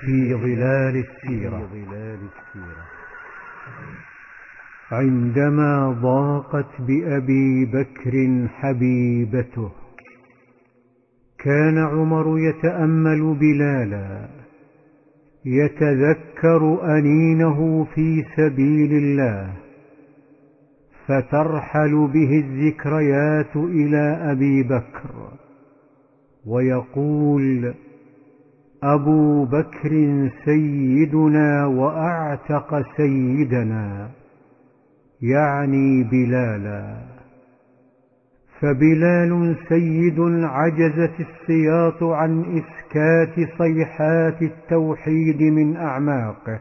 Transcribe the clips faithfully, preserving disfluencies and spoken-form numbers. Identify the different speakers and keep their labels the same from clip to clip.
Speaker 1: في ظلال السيرة. عندما ضاقت بأبي بكر حبيبته، كان عمر يتأمل بلالا يتذكر أنينه في سبيل الله، فترحل به الذكريات إلى أبي بكر ويقول: أبو بكر سيدنا وأعتق سيدنا، يعني بلالا. فبلال سيد عجزت السياط عن إسكات صيحات التوحيد من أعماقه،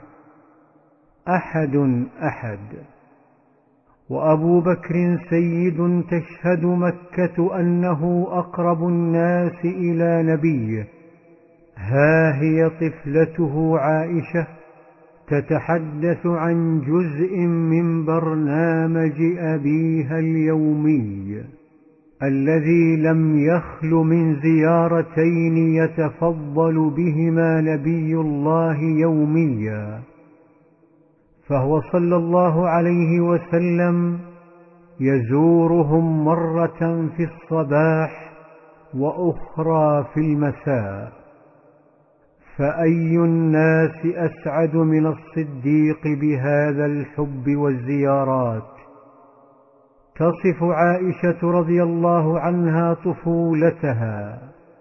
Speaker 1: أحد أحد. وأبو بكر سيد تشهد مكة أنه أقرب الناس إلى نبيه، ها هي طفلته عائشة تتحدث عن جزء من برنامج أبيها اليومي الذي لم يخل من زيارتين يتفضل بهما نبي الله يوميا، فهو صلى الله عليه وسلم يزورهم مرة في الصباح وأخرى في المساء. فأي الناس أسعد من الصديق بهذا الحب والزيارات؟ تصف عائشة رضي الله عنها طفولتها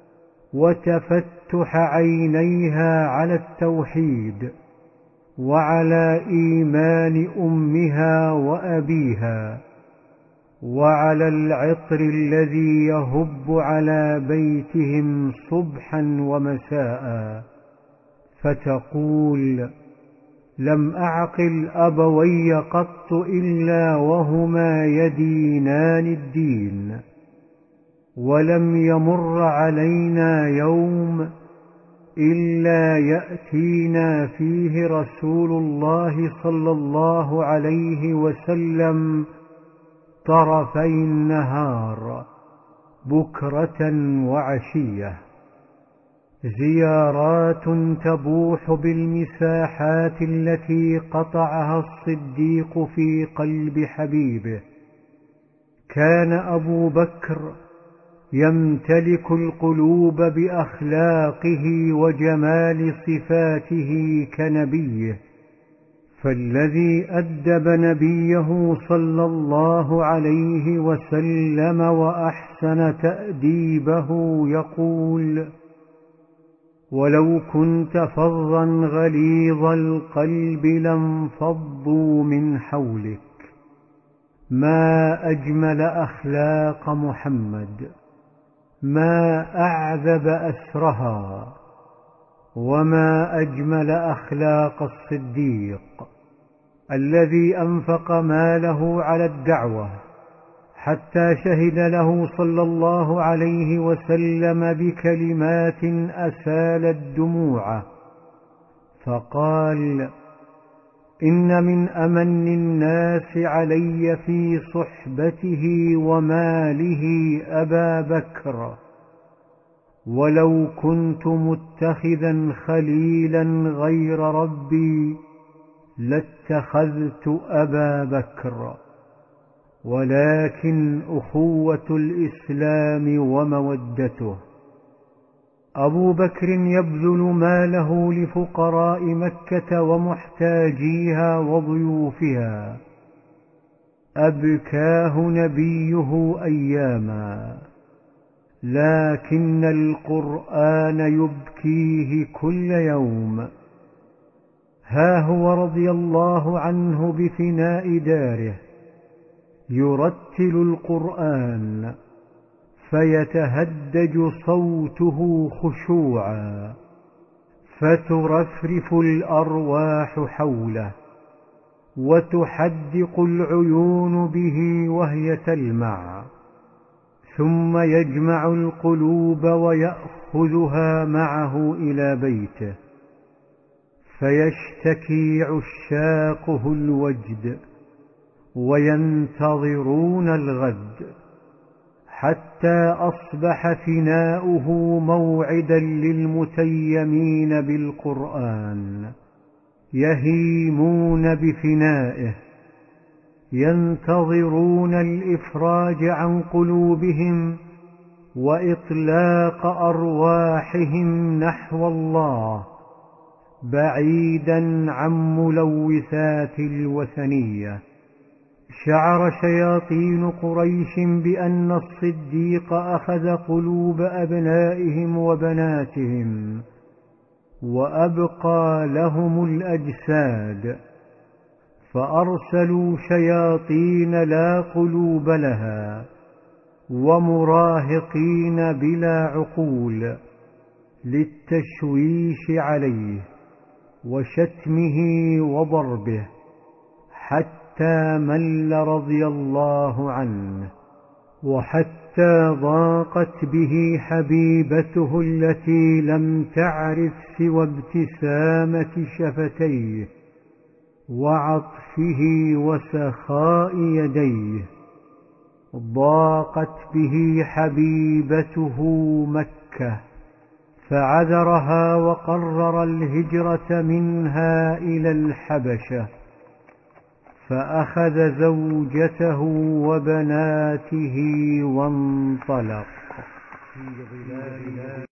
Speaker 1: وتفتح عينيها على التوحيد وعلى إيمان أمها وأبيها وعلى العطر الذي يهب على بيتهم صبحا ومساء، فتقول: لم أعقل أبوي قط إلا وهما يدينان الدين، ولم يمر علينا يوم إلا يأتينا فيه رسول الله صلى الله عليه وسلم طرفي النهار بكرة وعشية، زيارات تبوح بالمساحات التي قطعها الصديق في قلب حبيبه. كان أبو بكر يمتلك القلوب بأخلاقه وجمال صفاته كنبيه، فالذي أدب نبيه صلى الله عليه وسلم وأحسن تأديبه يقول: ولو كنت فظا غليظ القلب لانفضوا من حولك. ما أجمل أخلاق محمد، ما أعذب أسرها، وما أجمل أخلاق الصديق الذي أنفق ماله على الدعوة حتى شهد له صلى الله عليه وسلم بكلمات أسالت دموعه، فقال: إن من أمن الناس علي في صحبته وماله أبا بكر، ولو كنت متخذا خليلا غير ربي لاتخذت أبا بكر، ولكن أخوة الإسلام ومودته. أبو بكر يبذل ماله لفقراء مكة ومحتاجيها وضيوفها، أبكاه نبيه أياما، لكن القرآن يبكيه كل يوم. ها هو رضي الله عنه بفناء داره يرتل القرآن فيتهدج صوته خشوعا، فترفرف الأرواح حوله وتحدق العيون به وهي تلمع، ثم يجمع القلوب ويأخذها معه إلى بيته، فيشتكي عشاقه الوجد وينتظرون الغد، حتى أصبح فناؤه موعدا للمتيمين بالقرآن يهيمون بفنائه، ينتظرون الإفراج عن قلوبهم وإطلاق أرواحهم نحو الله، بعيدا عن ملوثات الوثنية. شعر شياطين قريش بأن الصديق أخذ قلوب أبنائهم وبناتهم وأبقى لهم الأجساد، فأرسلوا شياطين لا قلوب لها ومراهقين بلا عقول للتشويش عليه وشتمه وضربه، حتى مل رضي الله عنه، وحتى ضاقت به حبيبته التي لم تعرف سوى ابتسامة شفتيه وعطفه وسخاء يديه. ضاقت به حبيبته مكة، فعذرها وقرر الهجرة منها إلى الحبشة، فأخذ زوجته وبناته وانطلق.